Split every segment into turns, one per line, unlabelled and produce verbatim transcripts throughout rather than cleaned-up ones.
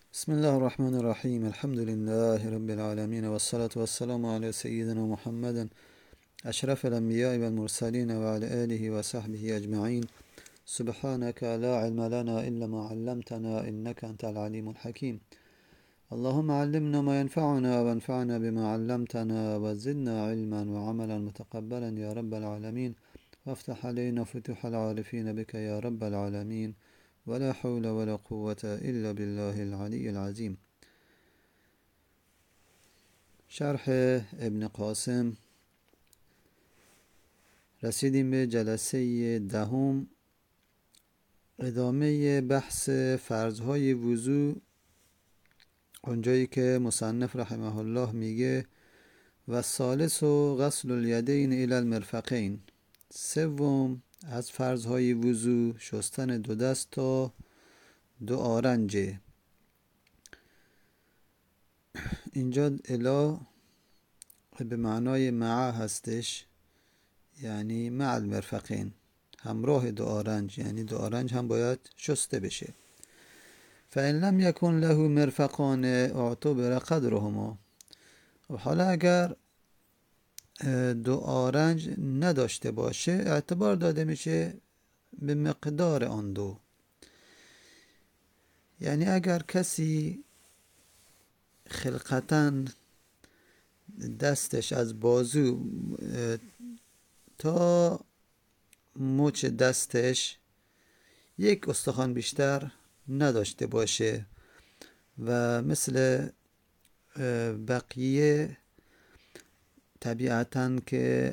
بسم الله الرحمن الرحيم. الحمد لله رب العالمين، والصلاة والسلام على سيدنا محمد أشرف الأنبياء والمرسلين وعلى آله وصحبه أجمعين. سبحانك لا علم لنا إلا ما علمتنا إنك أنت العليم الحكيم. اللهم علمنا ما ينفعنا وانفعنا بما علمتنا وزدنا علما وعملا متقبلا يا رب العالمين، وافتح علينا فتوح العارفين بك يا رب العالمين، ولا حول ولا قوة إلا بالله العلي العظيم. شرح ابن قاسم. رسیدیم به جلسه دهم، ادامه بحث فرضهای وضو، اونجایی که مصنف رحمه الله میگه و ثالث و غسل الیدین الی المرفقین، سوم از فرضهای وضو شستن دو دست تا دو آرنجه. اینجا الا به معنای مع هستش، یعنی مع المرفقین، همراه دو آرنج، یعنی دو آرنج هم باید شسته بشه. فإن لم يكن له مرفقان اعتبر قدرهما. و حالا اگر دو آرنج نداشته باشه اعتبار داده میشه به مقدار آن دو. یعنی اگر کسی خلقتاً دستش از بازو تا مچ دستش یک استخوان بیشتر نداشته باشه و مثل بقیه طبیعتاً که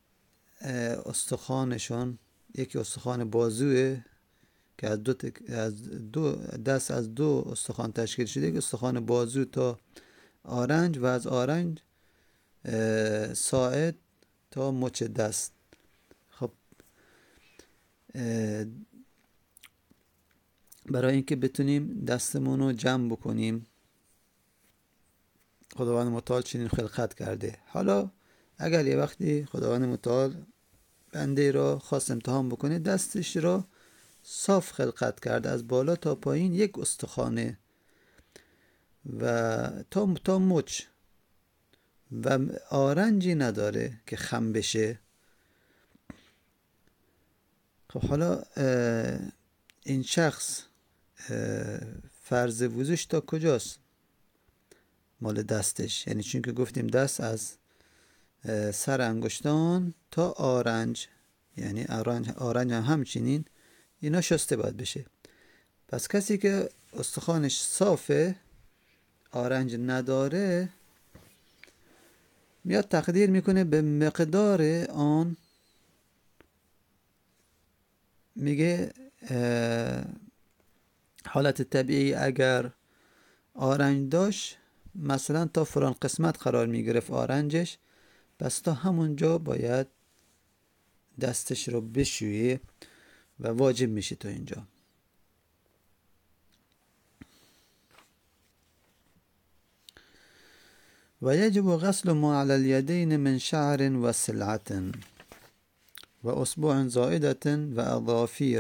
استخوانشون یک استخوان بازوه که از دو, از دو دست از دو استخوان تشکیل شده، یک استخوان بازو تا آرنج و از آرنج ساعد تا مچ دست. خب برای اینکه بتونیم دستمون رو جمع بکنیم، خداوند متعال چنین خلقت کرده. حالا اگر یه وقتی خداوند متعال بنده را خواست امتحان بکنه، دستش را صاف خلقت کرده، از بالا تا پایین یک استخوانه و تا تا مچ و آرنجی نداره که خم بشه. خب حالا این شخص فرض وضوش تا کجاست؟ مال دستش، یعنی چون که گفتیم دست از سر انگشتان تا آرنج، یعنی آرنج, آرنج هم همچنین اینا شسته باید بشه. پس کسی که استخوانش صافه، آرنج نداره، میاد تقدیر میکنه به مقدار آن. میگه حالت طبیعی اگر آرنج داشت، مثلا تا فلان قسمت قرار میگرفت آرنجش، بس تا همونجا باید دستش رو بشویه و واجب میشه تا اینجا. و یجب غسل ما علی الیدین من شعر و سلعت و اصبع زائدت و اظافیر.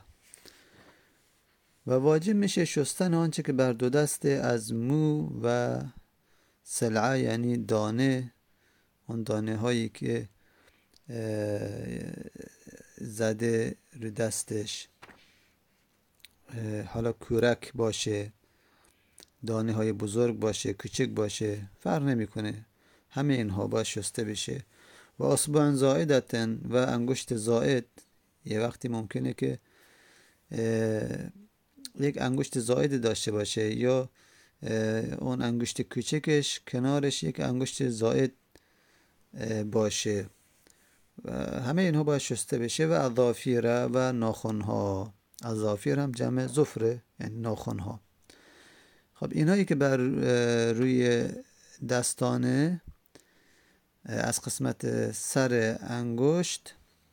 و واجب میشه شستن آنچه که بر دو دست از مو و سلعه، یعنی دانه، اون دانه هایی که زده رو دستش، حالا کورک باشه، دانه های بزرگ باشه، کوچک باشه، فرق نمیکنه، همه اینها باید شسته بشه. و اصبع زائدتن و انگشت زائد، یه وقتی ممکنه که یک انگشت زائد داشته باشه یا اون انگشت کوچکش کنارش یک انگشت زائد باشه، و همه اینها باید شسته بشه. و اظافیر و ناخنها، اظافیر هم جمع ظفره، یعنی ناخنها. خب اینایی که بر روی دستانه از قسمت سر انگشت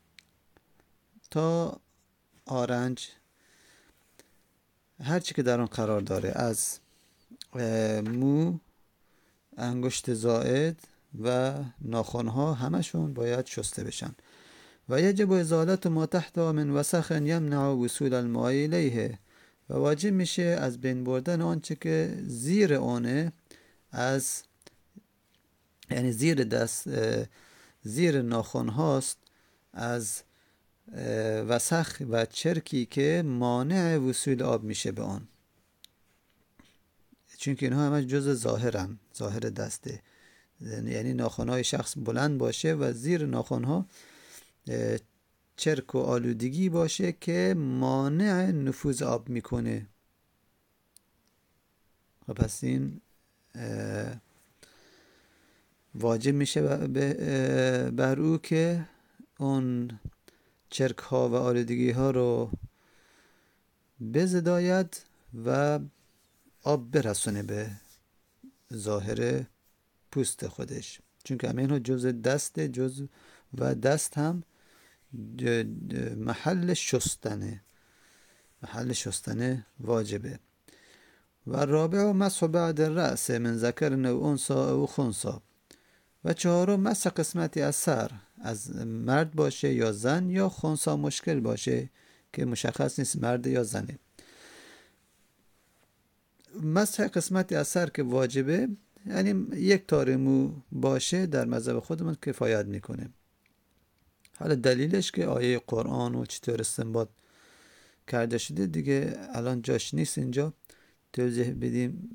تا آرنج، هرچی که در آن قرار داره، از مو، انگشت زائد و ناخنها، همشون باید شسته بشن. و یجب ازالت ما تحت من وسخ یمنع وصول الماء الیه. و و واجب میشه از بین بردن آنچه که زیر آنه، از یعنی زیر دست زیر ناخن هاست، از وسخ و چرکی که مانع وصول آب میشه به آن، چون که اینها همه جز ظاهرن، ظاهر دسته، یعنی ناخن‌های شخص بلند باشه و زیر ناخن‌ها چرک و آلودگی باشه که مانع نفوذ آب میکنه. و پس این واجب میشه بر او که اون چرک ها و آلودگی ها رو بزداید و آب برسونه به ظاهر پوست خودش، چون که همه اینها جز دست جز و دست هم محل شستنه، محل شستنه واجبه. و رابع مسح بعد الرأس من ذکر او انثی او خنثی. و چهارم مسح قسمتی از سر، از مرد باشه یا زن، یا خنثی مشکل باشه که مشخص نیست مرد یا زنه. مسح قسمتی از سر که واجبه، یعنی یک تار مو باشه در مذهب خودمون کفایت میکنه. حالا دلیلش که آیه قرآن و چطور استنباط کرده شده دیگه الان جاش نیست اینجا توضیح بدیم،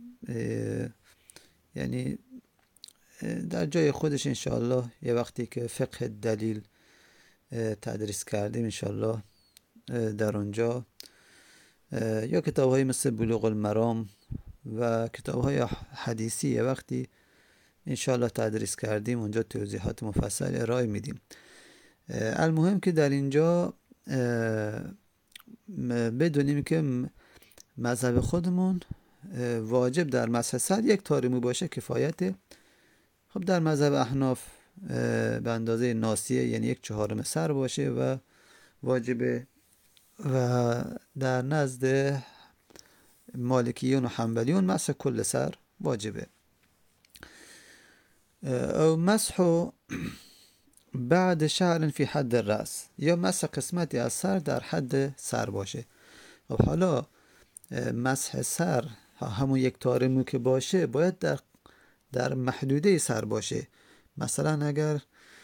یعنی در جای خودش انشاءالله یه وقتی که فقه دلیل تدریس کردیم انشاءالله در اونجا، یا کتاب های مثل بلوغ المرام و کتاب های حدیثی یه وقتی انشاءالله تدریس کردیم اونجا توضیحات مفصل ارائه میدیم. المهم که در اینجا بدونیم که مذهب خودمون واجب در مسح سر یک تار مو باشه کفایته. خب در مذهب احناف به اندازه ناصیه، یعنی یک چهارم سر باشه و واجبه، و در نزد مالکیون و حنبلیون مسح کل سر واجبه. او مسح بعد شعر فی حد الرأس، یا مسح قسمتی از سر در حد سر باشه. خب حالا مسح سر همون یک تار مو که باشه باید در در محدوده سر باشه. مثلا اگر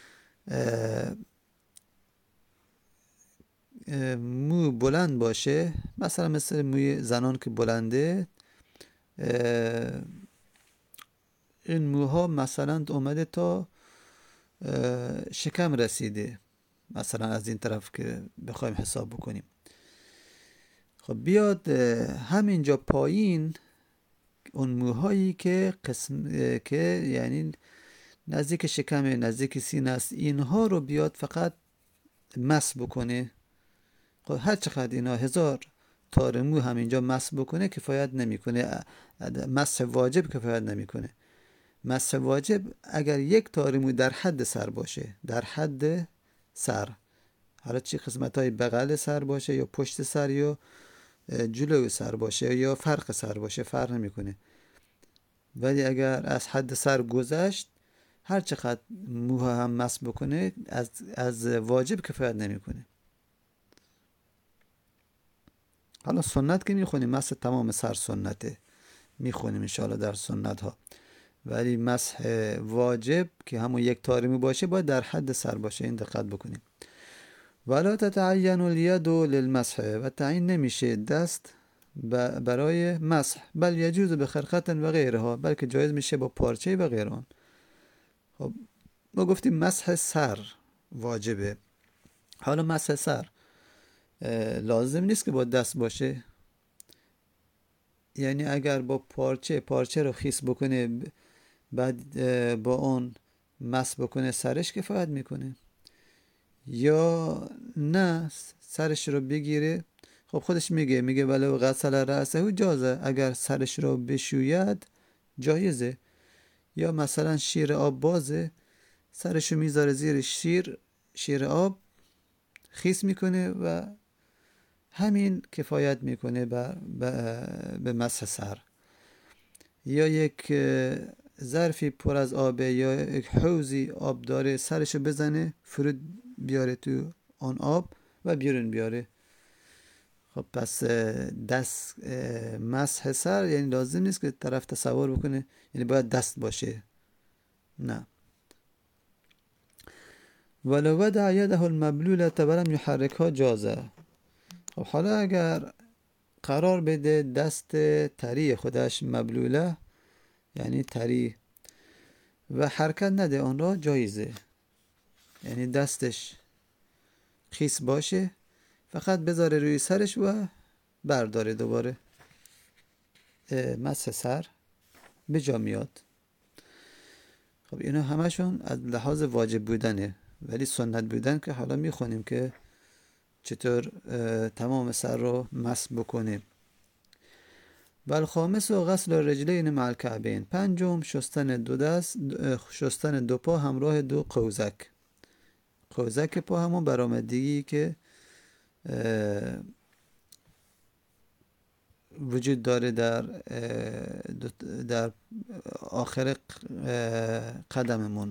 مو بلند باشه، مثلا مثل موی زنان که بلنده، این موها مثلا اومده تا شکم رسیده، مثلا از این طرف که بخوایم حساب بکنیم، خب بیاد همینجا پایین اون موهایی که قسم که یعنی نزدیک شکم، نزدیک سینه است، اینها رو بیاد فقط مسح بکنه. خب هر چقدر اینا هزار تار مو همینجا مسح بکنه کفایت نمیکنه، مسح واجب کفایت نمیکنه. مسح واجب اگر یک تار مو در حد سر باشه، در حد سر، حالا چی قسمت های بغل سر باشه یا پشت سر یا جلو سر باشه یا فرق سر باشه، فرق نمیکنه. ولی اگر از حد سر گذشت هر چقدر مو هم مسح بکنه از از واجب کفایت نمیکنه. حالا سنت که میخونیم، مسح تمام سر سنته، میخونیم انشاءالله در سنت ها، ولی مسح واجب که همون یک تار مو باشه باید در حد سر باشه، این دقت بکنیم. ولا تتعین الید للمسح، و تعیین نمیشه دست برای مسح، بل یجوز به خرقه و غیرها، بلکه جایز میشه با پارچه و غیر آن. خب ما گفتیم مسح سر واجبه. حالا مسح سر لازم نیست که با دست باشه، یعنی اگر با پارچه پارچه رو خیس بکنه بعد با اون مسح بکنه سرش کفایت میکنه، یا نه سرش رو بگیره. خب خودش میگه میگه ولو غسل رأسه جازه، اگر سرش رو بشوید جایزه. یا مثلا شیر آب بازه، سرش رو میذاره زیر شیر شیر آب خیس میکنه و همین کفایت میکنه به مسح سر. یا یک ظرفی پر از آبه یا یک حوضی آب داره، سرشو بزنه فرود بیاره تو آن آب و بیرون بیاره. خب پس دست مسح سر یعنی لازم نیست که طرف تصور بکنه یعنی باید دست باشه، نه. ولو وضع یده المبلوله ولم یحرکها جازه. خب حالا اگر قرار بده دست تری خودش مبلوله یعنی تری و حرکت نده آن را، جایزه. یعنی دستش خیس باشه، فقط بذاره روی سرش و برداره، دوباره مسح سر به جا میاد. خب اینا همشون از لحاظ واجب بودنه، ولی سنت بودن که حالا میخونیم که چطور تمام سر رو مسح بکنه. بل خامس و غسل رجلین مع الکعبین. پنجم شستن دو دست، شستن دو پا همراه دو قوزک. قوزک پا همون برآمدگی که وجود داره در در آخر قدممون.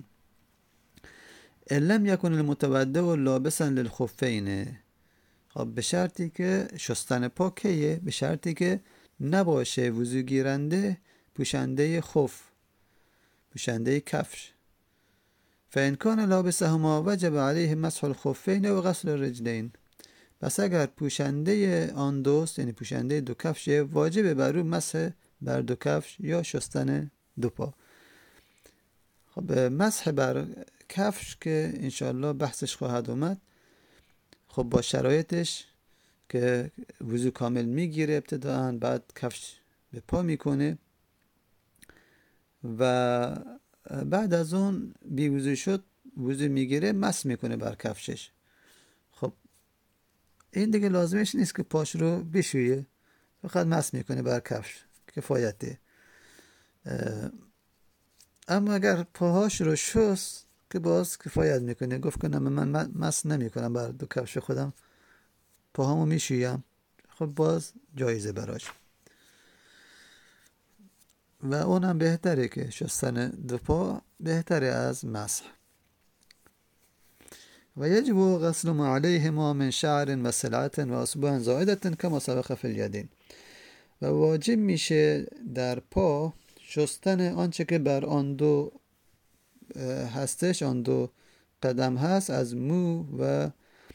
لم یکن المتودع لابسا للخفین. خب به شرطی که شستن پا کیه؟ به شرطی که نباشه وضو گیرنده پوشنده خف، پوشنده کفش. فإن کان لابسهما وجب علیه مسح الخفین و غسل الرجلین. پس اگر پوشنده آن دوست یعنی پوشنده دو کفش، واجب بر او مسح بر دو کفش یا شستن دو پا. خب مسح بر کفش که انشاءالله بحثش خواهد اومد، خب با شرایطش که وضو کامل میگیره ابتداءً، بعد کفش به پا میکنه و بعد از اون بی وضو شد وضو میگیره مسح میکنه بر کفشش. خب این دیگه لازمش نیست که پاش رو بشویه، فقط مسح میکنه بر کفش، کفایته. اما اگر پاهاش رو شست که باز کفایت میکنه، گفت که من مسح نمیکنم بر دو کفش خودم، پاهامو میشویم، خب باز جایزه براش و اونم بهتره که شستن دو پا بهتره از مسح. و یجب غسل ما علیهما من شعر و سلعت و اصبع زائدة کما سبق فی الیدین. و واجب میشه در پا شستن آنچه که بر آن دو هستش، آن دو قدم هست، از مو و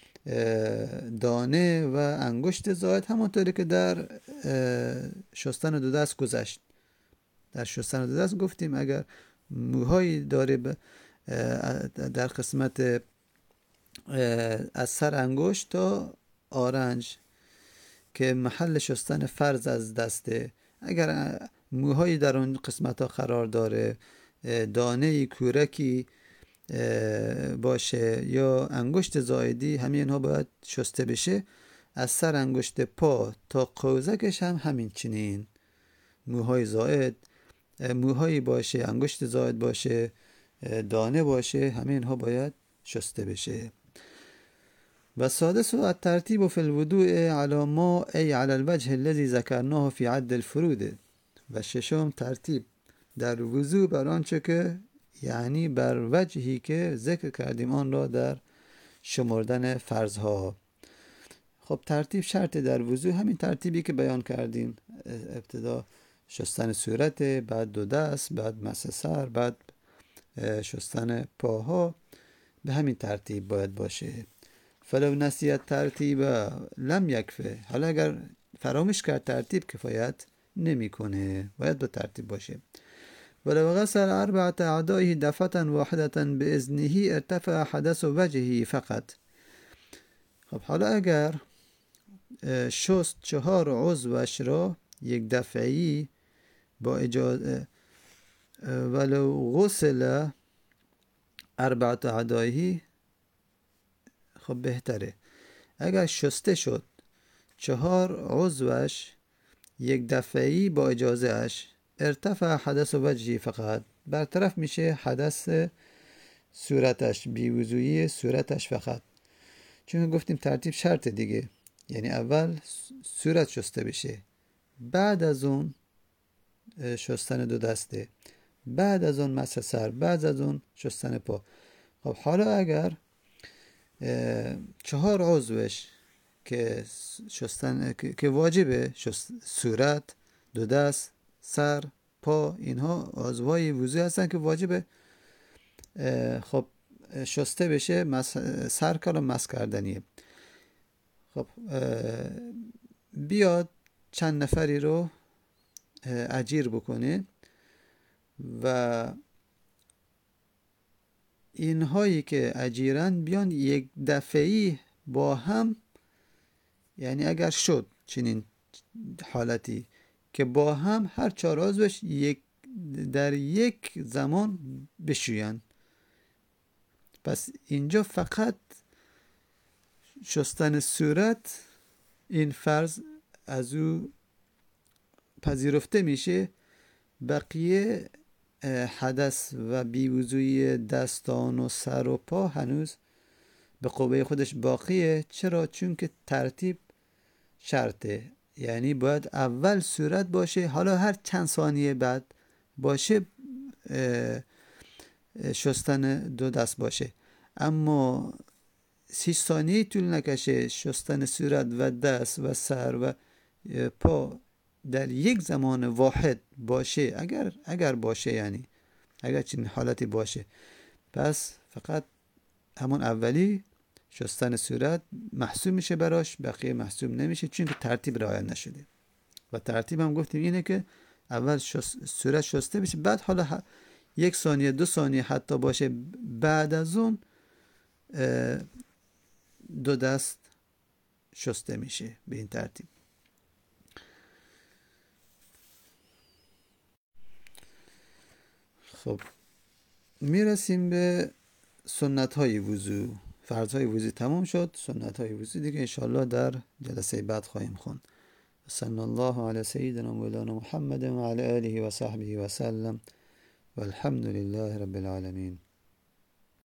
دانه و انگشت زائد، همونطوری که در شستن دو دست گذشت. در شستن دو دست گفتیم اگر موهایی داره در قسمت از سر انگشت تا آرنج که محل شستن فرض از دسته، اگر موهایی در اون قسمت ها قرار داره، دانه کورکی باشه یا انگشت زائدی، همه اینها باید شسته بشه. از سر انگشت پا تا قوزکش هم همین چنین موهای زائد، موهایی باشه، انگشت زائد باشه، دانه باشه، همه اینها باید شسته بشه. و سادس الترتیب فی الوضوء علی ما ای علی الوجه الذی ذکرناه فی عد الفروض. و ششم ترتیب در وضوء بر آنچه که یعنی بر وجهی که ذکر کردیم آن را در شمردن فرضها. خب ترتیب شرط در وضوء همین ترتیبی که بیان کردیم، ابتدا شستن صورت، بعد دو دست، بعد مسح سر، بعد شستن پاها، به همین ترتیب باید باشه. فلو نسیت ترتیب لم یکفه. حالا اگر فراموش کرد ترتیب کفایت نمیکنه، باید با ترتیب باشه. ولو غسل اربعة اعضائه دفعة واحدة باذنه ارتفع حدث وجهه فقط. خب حالا اگر شست چهار عضوش را یک دفعی با اجازه، ولو غسل اربعة اعضائه، خب بهتره اگر شسته شد چهار عضوش یک دفعی با اجازه اش، ارتفع حدث وجهی فقط، برطرف میشه حدث صورتش، بیوضویی صورتش فقط. چون گفتیم ترتیب شرط دیگه، یعنی اول صورت شسته بشه، بعد از اون شستن دو دسته، بعد از اون مسح سر، بعد از اون شستن پا. خب حالا اگر چهار عضوش که شستن که واجبه، شست صورت، دو دست، سر، پا، اینها عضوهای وضو هستن که واجبه خب شسته بشه. مس... سر کلا مس کردنیه. خب بیاد چند نفری رو اجیر بکنه و اینهایی که اجیرن بیان یک دفعی با هم، یعنی اگر شد چنین حالتی که با هم هر چهار عضوش یک در یک زمان بشوین، پس اینجا فقط شستن صورت این فرض از او پذیرفته میشه، بقیه حدث و بیوضویی دستان و سر و پا هنوز به قوه خودش باقیه. چرا؟ چون که ترتیب شرطه، یعنی باید اول صورت باشه، حالا هر چند ثانیه بعد باشه شستن دو دست باشه، اما سی ثانیه طول نکشه شستن صورت و دست و سر و پا در یک زمان واحد باشه. اگر اگر باشه، یعنی اگر چنین حالتی باشه، پس فقط همون اولی شستن صورت محسوب میشه براش، بقیه محسوب نمیشه، چون که ترتیب رعایت نشده. و ترتیب هم گفتیم اینه که اول شست صورت شسته بشه، بعد حالا یک ثانیه دو ثانیه حتی باشه بعد از اون دو دست شسته میشه به این ترتیب. خب میرسیم به سنت های وضو. فرض های وضو تمام شد، سنت های وضو دیگه انشاءالله در جلسه بعد خواهیم خوند. صلی الله علی سیدنا مولانا محمد و علی آله و صحبه و سلم و الحمد لله رب العالمین.